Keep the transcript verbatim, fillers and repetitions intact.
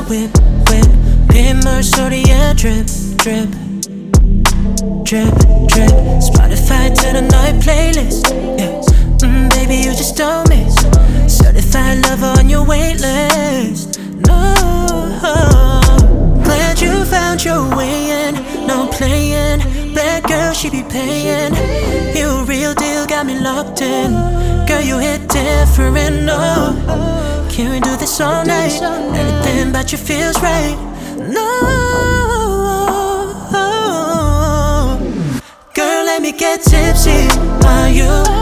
whip, whip. Pin Mercedes, yeah, drip, drip. Drip, drip. Spotify to the night playlist. Yeah. Mm, baby, you just don't miss. Certified lover on your wait list. No. Glad you found your way in. No playing. Bad girl, she be paying. You a real deal, got me locked in. Girl, you hit different, no. Can we do this all night? Everything about you feels right. No. Girl, let me get tipsy while you